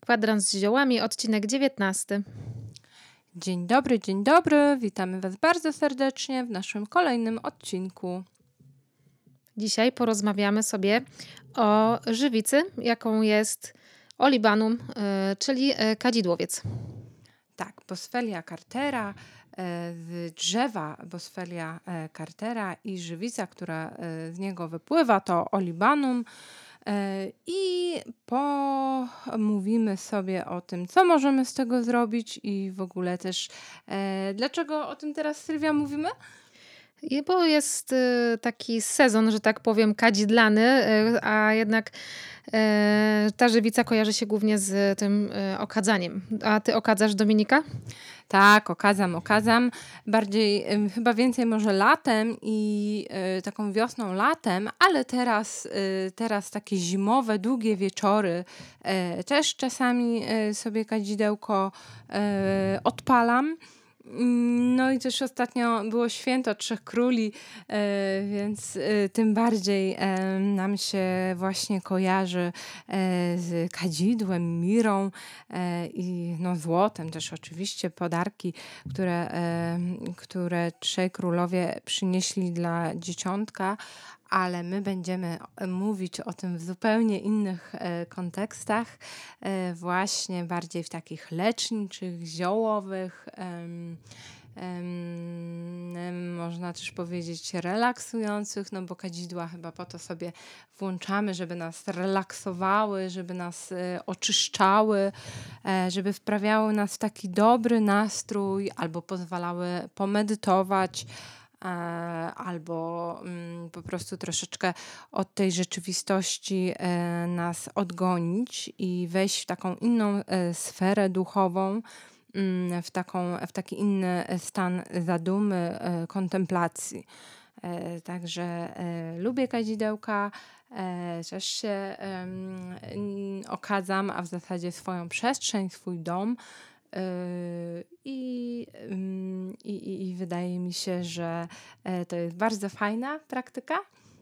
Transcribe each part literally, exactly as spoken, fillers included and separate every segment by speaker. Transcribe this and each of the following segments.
Speaker 1: Kwadrans z ziołami, odcinek dziewiętnasty.
Speaker 2: Dzień dobry, dzień dobry. Witamy Was bardzo serdecznie w naszym kolejnym odcinku.
Speaker 1: Dzisiaj porozmawiamy sobie o żywicy, jaką jest Olibanum, yy, czyli yy, kadzidłowiec.
Speaker 2: Tak, Boswellia cartera, z drzewa Boswellia cartera i żywica, która z niego wypływa, to Olibanum. I pomówimy sobie o tym, co możemy z tego zrobić i w ogóle też dlaczego o tym teraz, Sylwia, mówimy?
Speaker 1: I bo jest y, taki sezon, że tak powiem, kadzidlany, y, a jednak y, ta żywica kojarzy się głównie z tym y, okadzaniem. A ty okadzasz, Dominika?
Speaker 2: Tak, okadzam, okadzam. Bardziej, y, chyba więcej może latem i y, taką wiosną, latem, ale teraz, y, teraz takie zimowe, długie wieczory y, też czasami y, sobie kadzidełko y, odpalam. No i też ostatnio było święto Trzech Króli, e, więc e, tym bardziej e, nam się właśnie kojarzy e, z kadzidłem, mirą e, i no, złotem też oczywiście, podarki, które, e, które Trzej Królowie przynieśli dla dzieciątka. Ale my będziemy mówić o tym w zupełnie innych e, kontekstach, e, właśnie bardziej w takich leczniczych, ziołowych, em, em, można też powiedzieć relaksujących, no bo kadzidła chyba po to sobie włączamy, żeby nas relaksowały, żeby nas e, oczyszczały, e, żeby wprawiały nas w taki dobry nastrój albo pozwalały pomedytować, albo mm, po prostu troszeczkę od tej rzeczywistości e, nas odgonić i wejść w taką inną e, sferę duchową, mm, w, taką, w taki inny stan zadumy, e, kontemplacji. E, także e, lubię kadzidełka, e, też się e, okadzam, a w zasadzie swoją przestrzeń, swój dom. I, i, I wydaje mi się, że to jest bardzo fajna praktyka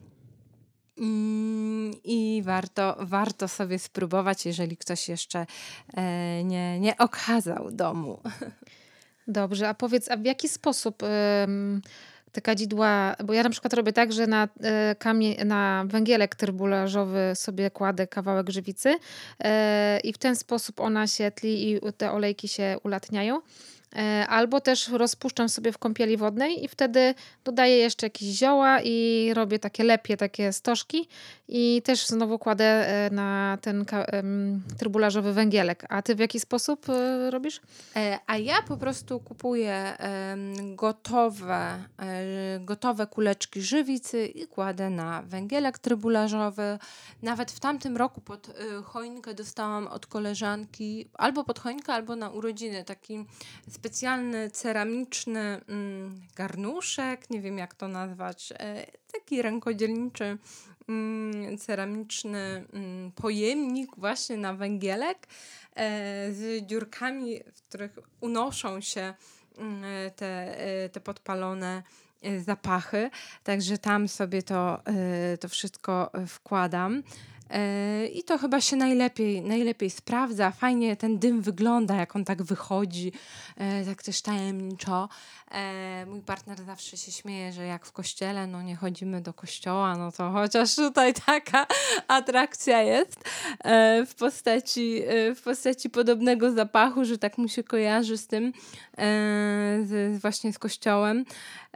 Speaker 2: i warto, warto sobie spróbować, jeżeli ktoś jeszcze nie, nie okazał domu.
Speaker 1: Dobrze, a powiedz, a w jaki sposób ym, te kadzidła, bo ja na przykład robię tak, że na, y, kamie, na węgielek trybularzowy sobie kładę kawałek żywicy y, i w ten sposób ona się tli i te olejki się ulatniają. Albo też rozpuszczam sobie w kąpieli wodnej i wtedy dodaję jeszcze jakieś zioła i robię takie lepie, takie stożki i też znowu kładę na ten trybularzowy węgielek. A ty w jaki sposób robisz?
Speaker 2: A ja po prostu kupuję gotowe, gotowe kuleczki żywicy i kładę na węgielek trybularzowy. Nawet w tamtym roku pod choinkę dostałam od koleżanki albo pod choinkę, albo na urodziny taki specjalny ceramiczny mm, garnuszek, nie wiem jak to nazwać, e, taki rękodzielniczy mm, ceramiczny mm, pojemnik właśnie na węgielek e, z dziurkami, w których unoszą się mm, te, e, te podpalone e, zapachy, także tam sobie to, e, to wszystko wkładam. I to chyba się najlepiej, najlepiej sprawdza. Fajnie ten dym wygląda, jak on tak wychodzi, tak też tajemniczo. Mój partner zawsze się śmieje, że jak w kościele, no nie chodzimy do kościoła, no to chociaż tutaj taka atrakcja jest w postaci, w postaci podobnego zapachu, że tak mu się kojarzy z tym, z, właśnie z kościołem.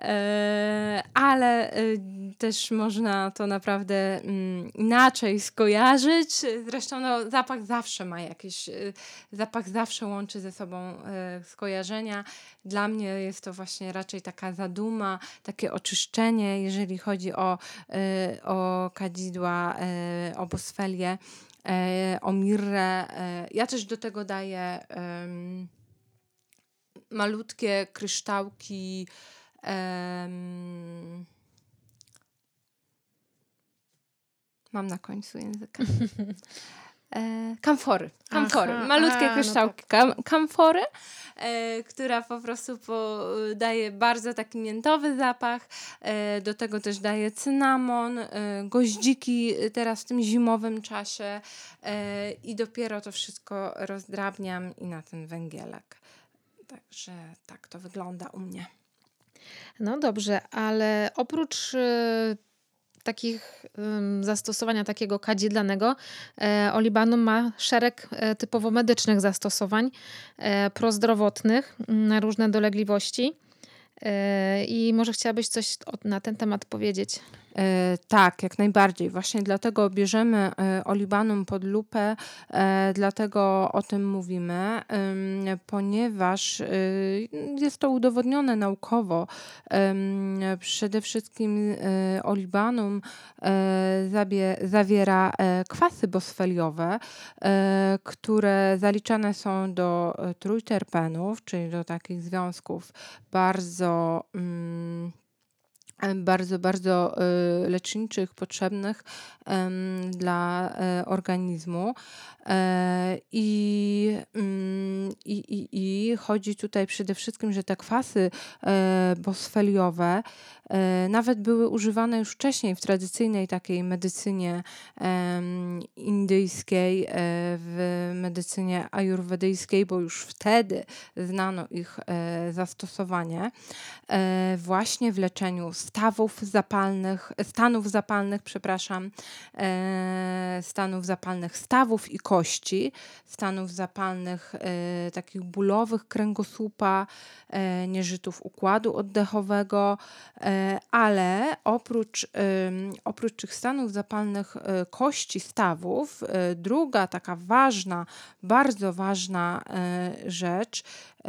Speaker 2: Ale też można to naprawdę inaczej skojarzyć. Zresztą no, zapach zawsze ma jakieś, zapach zawsze łączy ze sobą skojarzenia. Dla mnie jest to właśnie raczej taka zaduma, takie oczyszczenie, jeżeli chodzi o, o kadzidła, o boswelię, o mirrę. Ja też do tego daję um, malutkie kryształki um, mam na końcu języka. e, kamfory. Kamfory.
Speaker 1: Aha,
Speaker 2: Malutkie
Speaker 1: a, no
Speaker 2: kryształki
Speaker 1: tak.
Speaker 2: kam, kamfory, e, która po prostu po, daje bardzo taki miętowy zapach. E, do tego też daje cynamon, e, goździki teraz w tym zimowym czasie e, i dopiero to wszystko rozdrabniam i na ten węgielek. Także tak to wygląda u mnie.
Speaker 1: No dobrze, ale oprócz y, takich ym, zastosowania takiego kadzidlanego, e, olibanum ma szereg e, typowo medycznych zastosowań e, prozdrowotnych m, na różne dolegliwości. E, I może chciałabyś coś o, na ten temat powiedzieć?
Speaker 2: E, tak, jak najbardziej. Właśnie dlatego bierzemy e, olibanum pod lupę, e, dlatego o tym mówimy, ym, ponieważ y, jest to udowodnione naukowo. Ym, przede wszystkim e, olibanum e, zabie, zawiera e, kwasy bosfeliowe, e, które zaliczane są do e, trójterpenów, czyli do takich związków bardzo mm, em, bardzo, bardzo y, leczniczych, potrzebnych em, dla e, organizmu. E, I, mm, i, i, I chodzi tutaj przede wszystkim, że te kwasy e, bosfeliowe e, nawet były używane już wcześniej w tradycyjnej takiej medycynie em, indyjskiej, e, w medycynie ajurwedyjskiej, bo już wtedy znano ich e, zastosowanie e, właśnie w leczeniu stawów zapalnych, stanów zapalnych, przepraszam, e, stanów zapalnych stawów i kości, stanów zapalnych e, takich bólowych kręgosłupa, e, nieżytów układu oddechowego, e, ale oprócz, ym, oprócz tych stanów zapalnych e, kości stawów, e, druga taka ważna, bardzo ważna e, rzecz,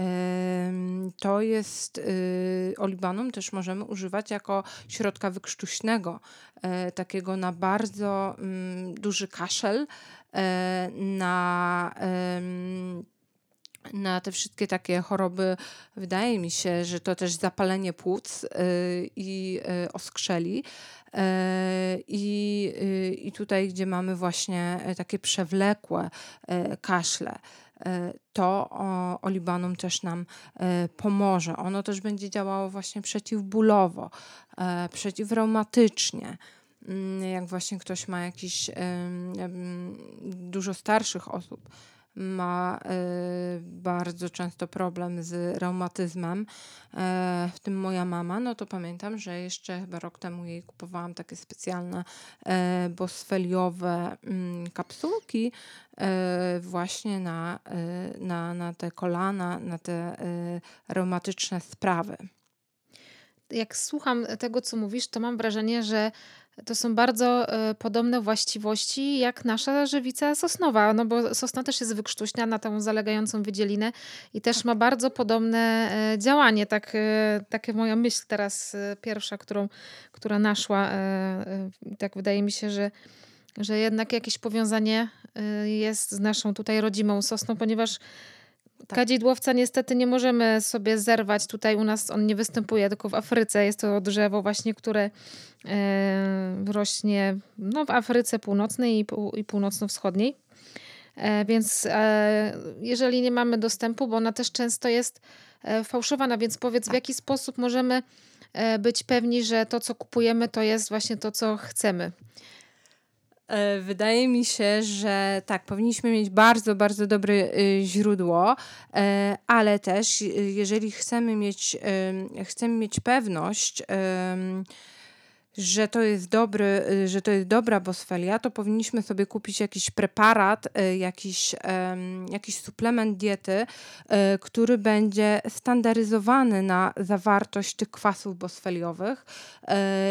Speaker 2: Em, to jest y, olibanum też możemy używać jako środka wykrztuśnego, e, takiego na bardzo mm, duży kaszel, e, na, em, na te wszystkie takie choroby. Wydaje mi się, że to też zapalenie płuc y, i y, oskrzeli. E, I, y, I tutaj, gdzie mamy właśnie e, takie przewlekłe e, kaszle, e, to o, olibanum też nam e, pomoże. Ono też będzie działało właśnie przeciwbólowo, e, przeciwreumatycznie. Mm, Jak właśnie ktoś ma jakiś em, em, dużo starszych osób, ma e, bardzo często problem z reumatyzmem, e, w tym moja mama, no to pamiętam, że jeszcze chyba rok temu jej kupowałam takie specjalne e, bosfeliowe mm, kapsułki e, właśnie na, e, na, na te kolana, na te e, reumatyczne sprawy.
Speaker 1: Jak słucham tego, co mówisz, to mam wrażenie, że to są bardzo e, podobne właściwości jak nasza żywica sosnowa, no bo sosna też jest wykrztuśna na tą zalegającą wydzielinę i też ma bardzo podobne e, działanie. Tak, e, taka moja myśl teraz e, pierwsza, którą, która naszła. E, e, tak wydaje mi się, że, że jednak jakieś powiązanie e, jest z naszą tutaj rodzimą sosną, ponieważ
Speaker 2: Tak.
Speaker 1: kadzidłowca niestety nie możemy sobie zerwać. Tutaj u nas on nie występuje, tylko w Afryce. Jest to drzewo właśnie, które e, rośnie no, w Afryce Północnej i, pół, i Północno-Wschodniej. E, więc e, jeżeli nie mamy dostępu, bo ona też często jest e, fałszowana, więc powiedz, w jaki sposób możemy e, być pewni, że to, co kupujemy, to jest właśnie to, co chcemy.
Speaker 2: E, Wydaje mi się, że tak, powinniśmy mieć bardzo, bardzo dobre y, źródło, e, ale też y, jeżeli chcemy mieć, em, chcemy mieć pewność, em, że to jest dobry, y, że to jest dobra bosfelia, to powinniśmy sobie kupić jakiś preparat, y, jakiś, em, jakiś suplement diety, y, który będzie standaryzowany na zawartość tych kwasów bosfeliowych y,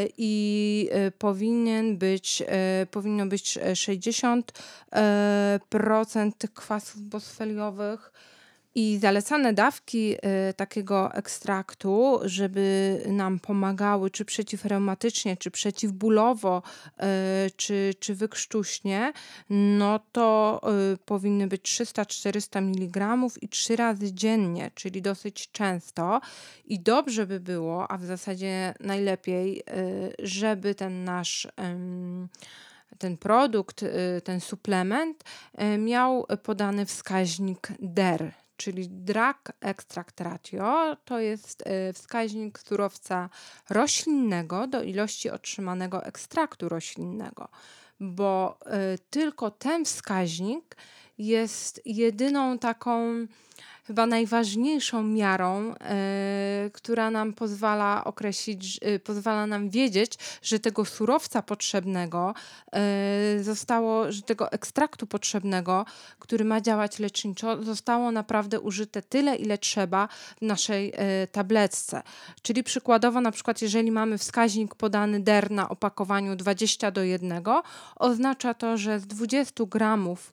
Speaker 2: i y, powinien być, y, powinno być e, sześćdziesiąt e, procent tych kwasów bosfeliowych. I zalecane dawki y, takiego ekstraktu, żeby nam pomagały czy przeciwreumatycznie, czy przeciwbólowo, y, czy, czy wykrztuśnie, no to y, powinny być trzysta czterysta miligramów i trzy razy dziennie, czyli dosyć często. I dobrze by było, a w zasadzie najlepiej, y, żeby ten nasz ym, ten produkt, ten suplement miał podany wskaźnik D E R, czyli Drug Extract Ratio. To jest wskaźnik surowca roślinnego do ilości otrzymanego ekstraktu roślinnego, bo tylko ten wskaźnik jest jedyną taką chyba najważniejszą miarą, e, która nam pozwala określić, e, pozwala nam wiedzieć, że tego surowca potrzebnego e, zostało, że tego ekstraktu potrzebnego, który ma działać leczniczo, zostało naprawdę użyte tyle, ile trzeba w naszej e, tabletce. Czyli przykładowo, na przykład, jeżeli mamy wskaźnik podany D E R na opakowaniu dwadzieścia do jednego, oznacza to, że z dwudziestu gramów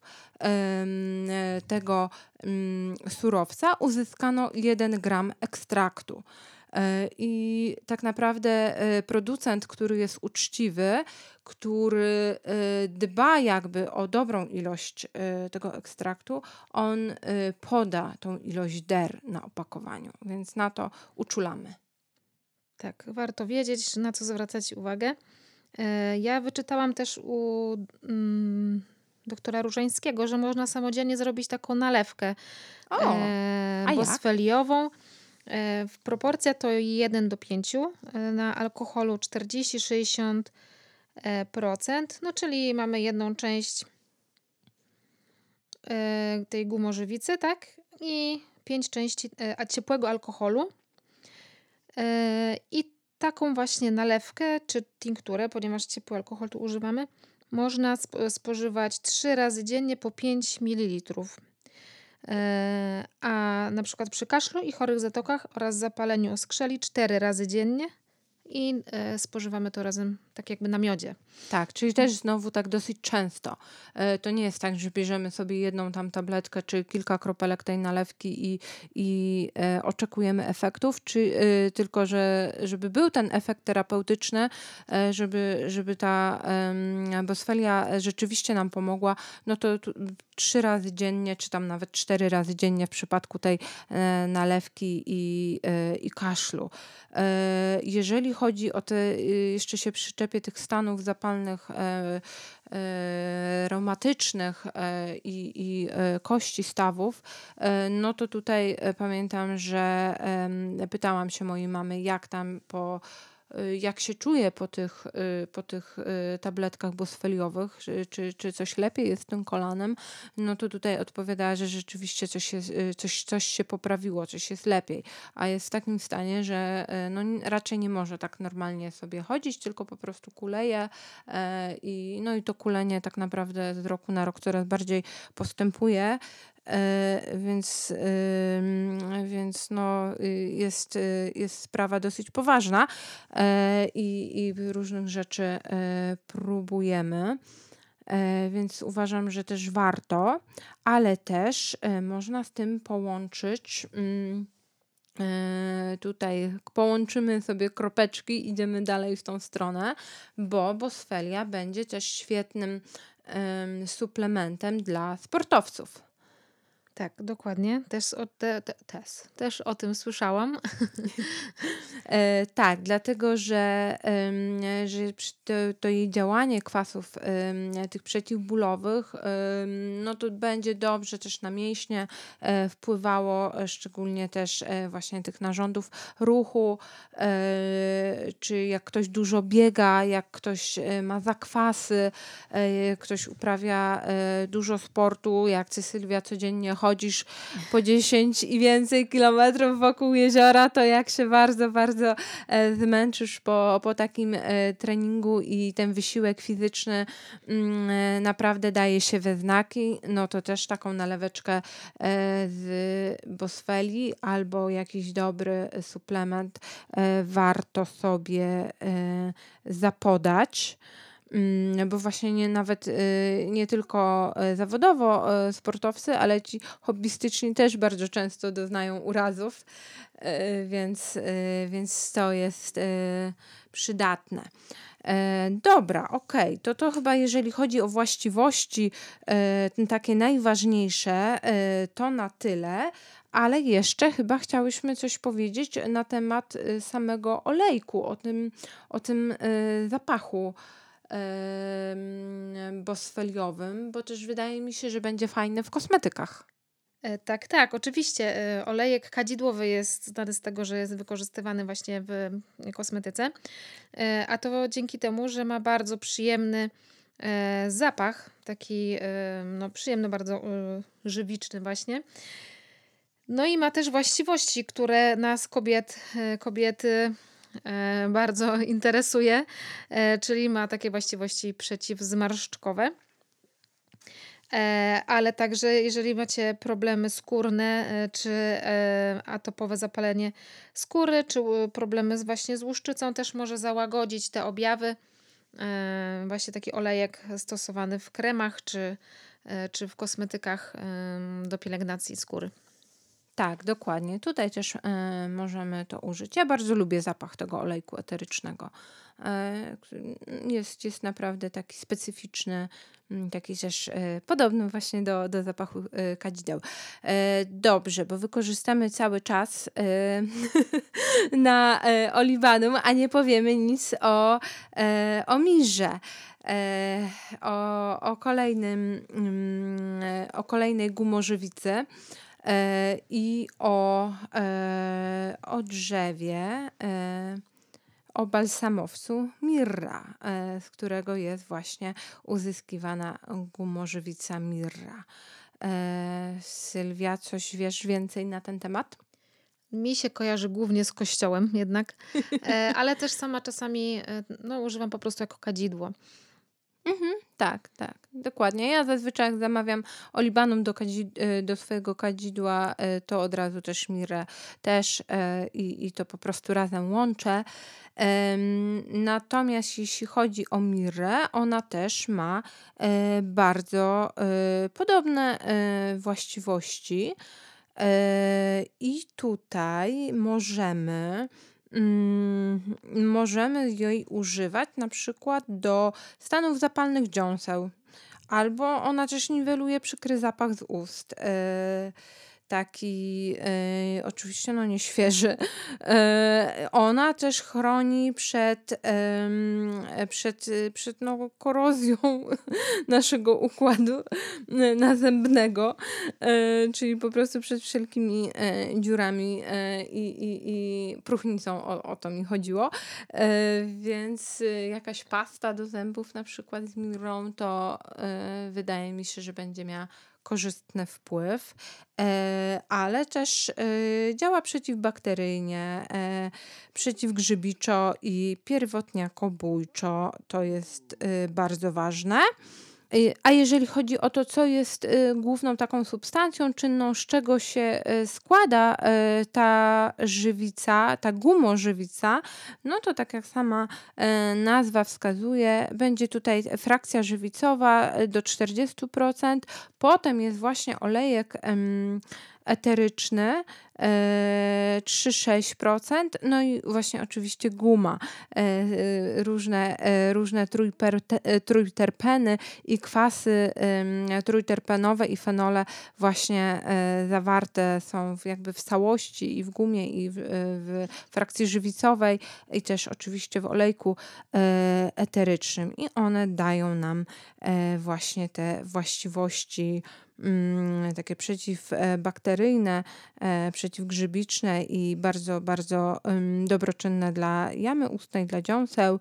Speaker 2: tego surowca uzyskano jeden gram ekstraktu. I tak naprawdę producent, który jest uczciwy, który dba jakby o dobrą ilość tego ekstraktu, on poda tą ilość D E R na opakowaniu, więc na to uczulamy.
Speaker 1: Tak, warto wiedzieć, na co zwracać uwagę. Ja wyczytałam też u mm, doktora Różańskiego, że można samodzielnie zrobić taką nalewkę
Speaker 2: O,
Speaker 1: e,
Speaker 2: a jak?
Speaker 1: bosfeliową. E, w proporcja to jeden do pięciu, e, na alkoholu czterdzieści do sześćdziesięciu procent, no czyli mamy jedną część e, tej gumorzywicy, tak? I pięć części e, a ciepłego alkoholu. E, I taką właśnie nalewkę czy tinkturę, ponieważ ciepły alkohol tu używamy, można sp- spożywać trzy razy dziennie po pięć mililitrów. E, A na przykład przy kaszlu i chorych zatokach oraz zapaleniu oskrzeli cztery razy dziennie i e, spożywamy to razem tak jakby na miodzie.
Speaker 2: Tak, czyli też znowu tak dosyć często. E, To nie jest tak, że bierzemy sobie jedną tam tabletkę czy kilka kropelek tej nalewki i, i e, oczekujemy efektów, czy e, tylko, że żeby był ten efekt terapeutyczny, e, żeby, żeby ta em, bosfelia rzeczywiście nam pomogła, no to tu, trzy razy dziennie, czy tam nawet cztery razy dziennie w przypadku tej e, nalewki i, e, i kaszlu. E, Jeżeli chodzi o te, y, jeszcze się przyczepię tych stanów zapalnych, e, e, reumatycznych e, i, i e, kości stawów, e, no to tutaj e, pamiętam, że em, pytałam się mojej mamy, jak tam po y, jak się czuje po tych, y, po tych y, tabletkach bosfeliowych, czy, czy, czy coś lepiej jest z tym kolanem, no to tutaj odpowiadała, że rzeczywiście coś, jest, y, coś, coś się poprawiło, coś jest lepiej, a jest w takim stanie, że y, no, n- raczej nie może tak normalnie sobie chodzić, tylko po prostu kuleje e, i, no i to kulenie tak naprawdę z roku na rok coraz bardziej postępuje. E, więc, ym, więc no, y, jest, y, jest sprawa dosyć poważna e, i, i różnych rzeczy e, próbujemy. E, więc uważam, że też warto, ale też e, można z tym połączyć. Mm, e, tutaj połączymy sobie kropeczki, idziemy dalej w tą stronę, bo bosfelia będzie też świetnym em, suplementem dla sportowców.
Speaker 1: Tak, dokładnie. Też o, te, te, też, też o tym słyszałam.
Speaker 2: E, tak, dlatego że, em, że przy- to, to jej działanie kwasów em, tych przeciwbólowych, em, no to będzie dobrze też na mięśnie e, wpływało, e, szczególnie też e, właśnie tych narządów ruchu, e, czy jak ktoś dużo biega, jak ktoś e, ma zakwasy, e, jak ktoś uprawia e, dużo sportu, jak ty, Sylwia, codziennie chodzisz po dziesięć i więcej kilometrów wokół jeziora, to jak się bardzo, bardzo e, zmęczysz po, po takim e, treningu i ten wysiłek fizyczny mm, e, naprawdę daje się we znaki, no to też taką naleweczkę e, z bosfeli albo jakiś dobry suplement e, warto sobie e, zapodać. Mm, Bo właśnie nie, nawet y, nie tylko y, zawodowo y, sportowcy, ale ci hobbystyczni też bardzo często doznają urazów, y, więc, y, więc to jest y, przydatne. E, Dobra, okej, to to chyba jeżeli chodzi o właściwości e, takie najważniejsze, e, to na tyle, ale jeszcze chyba chciałyśmy coś powiedzieć na temat e, samego olejku, o tym, o tym e, zapachu em, bosfeliowym, bo też wydaje mi się, że będzie fajny w kosmetykach.
Speaker 1: E, Tak, tak, oczywiście. e, Olejek kadzidłowy jest znany z tego, że jest wykorzystywany właśnie w mm, kosmetyce, E, a to dzięki temu, że ma bardzo przyjemny e, zapach, taki e, no, przyjemny, bardzo e, żywiczny właśnie. No i ma też właściwości, które nas kobiet, e, kobiety e, bardzo interesuje, e, czyli ma takie właściwości przeciwzmarszczkowe. E, ale także jeżeli macie problemy skórne, e, czy e, atopowe zapalenie skóry, czy u- problemy z, właśnie z łuszczycą, też może załagodzić te objawy. E, właśnie taki olejek stosowany w kremach, czy, e, czy w kosmetykach em, do pielęgnacji skóry.
Speaker 2: Tak, dokładnie. Tutaj też e, możemy to użyć. Ja bardzo lubię zapach tego olejku eterycznego. E, który jest, jest naprawdę taki specyficzny, mm, taki też e, podobny właśnie do, do zapachu e, kadzideł. E, dobrze, bo wykorzystamy cały czas e, na e, oliwanum, a nie powiemy nic o, e, o mirze. E, o, o kolejnym, mm, e, o kolejnej gumorzywicy. E, I o, e, o drzewie, e, o balsamowcu mirra, e, z którego jest właśnie uzyskiwana gumorzywica mirra. E, Sylwia, coś wiesz więcej na ten temat?
Speaker 1: Mi się kojarzy głównie z kościołem jednak, e, ale też sama czasami e, no, używam po prostu jako kadzidło.
Speaker 2: Mhm, tak, tak, dokładnie. Ja zazwyczaj jak zamawiam olibanum do, kadzi- y, do swojego kadzidła, y, to od razu też mirę też y, i, i to po prostu razem łączę. Em, Natomiast jeśli chodzi o mirę, ona też ma e, bardzo e, podobne e, właściwości. E, I tutaj możemy, mm, możemy jej używać na przykład do stanów zapalnych dziąseł, albo ona też niweluje przykry zapach z ust. E, taki e, oczywiście no nie świeży. E, ona też chroni przed, em, przed, przed no, korozją naszego układu e, nazębnego, e, czyli po prostu przed wszelkimi e, dziurami e, i, i, i próchnicą, o, o to mi chodziło. E, więc e, jakaś pasta do zębów na przykład z mirą, to e, wydaje mi się, że będzie miała korzystny wpływ, e, ale też e, działa przeciwbakteryjnie, e, przeciwgrzybiczo i pierwotniakobójczo. To jest e, bardzo ważne. Y, A jeżeli chodzi o to, co jest y, główną taką substancją czynną, z czego się y, składa y, ta żywica, ta gumożywica, no to tak jak sama y, nazwa wskazuje, będzie tutaj frakcja żywicowa y, do czterdzieści procent, potem jest właśnie olejek em, eteryczny e, trzy przecinek sześć procent, no i właśnie oczywiście guma, e, e, różne, e, różne trójperte, e, trójterpeny i kwasy em, trójterpenowe i fenole właśnie e, zawarte są w, jakby w całości i w gumie i w, e, w frakcji żywicowej i też oczywiście w olejku e, eterycznym i one dają nam e, właśnie te właściwości mm, takie przeciwbakteryjne, e, przeciwgrzybiczne i bardzo, bardzo ym, dobroczynne dla jamy ustnej, dla dziąseł.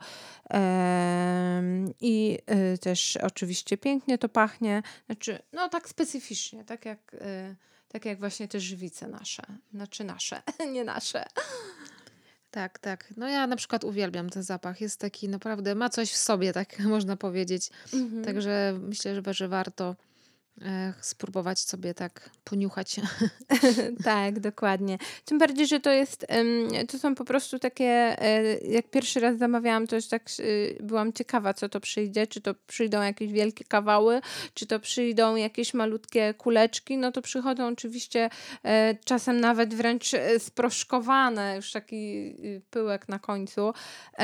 Speaker 2: Em, I y, też oczywiście pięknie to pachnie, znaczy no tak specyficznie, tak jak, y, tak jak właśnie te żywice nasze, znaczy nasze, nie nasze.
Speaker 1: Tak, tak. No ja na przykład uwielbiam ten zapach. Jest taki naprawdę, ma coś w sobie, tak można powiedzieć.
Speaker 2: Mhm.
Speaker 1: Także myślę, że, że warto e, spróbować sobie tak poniuchać.
Speaker 2: Tak, dokładnie. Tym bardziej, że to jest, em, to są po prostu takie, e, jak pierwszy raz zamawiałam, to już tak y, byłam ciekawa, co to przyjdzie, czy to przyjdą jakieś wielkie kawały, czy to przyjdą jakieś malutkie kuleczki, no to przychodzą oczywiście e, czasem nawet wręcz e, sproszkowane, już taki y, pyłek na końcu,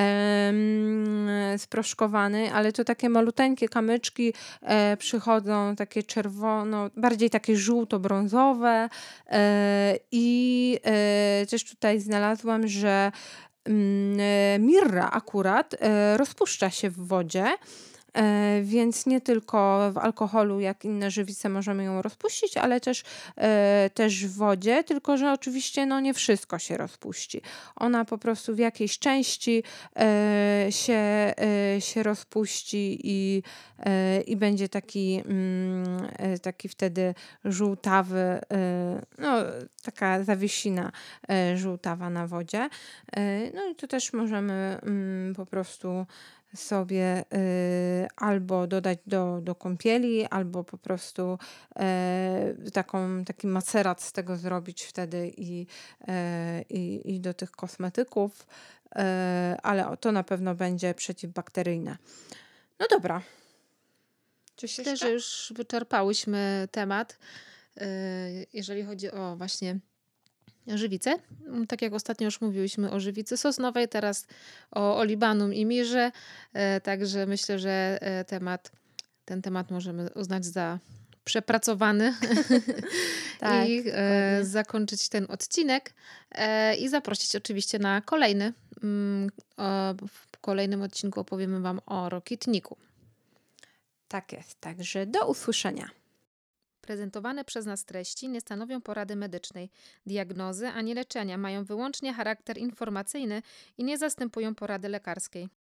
Speaker 2: em, sproszkowany, ale to takie maluteńkie kamyczki e, przychodzą, takie czerwono, bardziej takie żółto-brązowe, E, I e, też tutaj znalazłam, że mm, e, mirra akurat e, rozpuszcza się w wodzie. E, więc nie tylko w alkoholu, jak inne żywice możemy ją rozpuścić, ale też, e, też w wodzie, tylko że oczywiście no, nie wszystko się rozpuści. Ona po prostu w jakiejś części e, się, e, się rozpuści i, e, i będzie taki, mm, e, taki wtedy żółtawy, e, no taka zawiesina e, żółtawa na wodzie. E, no i to też możemy mm, po prostu sobie y, albo dodać do, do kąpieli, albo po prostu e, taką, taki macerat z tego zrobić wtedy i, e, i, i do tych kosmetyków, e, ale to na pewno będzie przeciwbakteryjne. No dobra. Coś
Speaker 1: Myślę,
Speaker 2: jeszcze?
Speaker 1: że już wyczerpałyśmy temat, y, jeżeli chodzi o właśnie żywicę. Mm, Tak jak ostatnio już mówiłyśmy o żywicy sosnowej, teraz o olibanum i mirze. E, Także myślę, że e, temat, ten temat możemy uznać za przepracowany
Speaker 2: Tak,
Speaker 1: i e,
Speaker 2: dokładnie.
Speaker 1: zakończyć ten odcinek e, i zaprosić oczywiście na kolejny. Mm, o- W kolejnym odcinku opowiemy Wam o rokitniku.
Speaker 2: Tak jest. Także do usłyszenia.
Speaker 1: Prezentowane przez nas treści nie stanowią porady medycznej, diagnozy ani leczenia, mają wyłącznie charakter informacyjny i nie zastępują porady lekarskiej.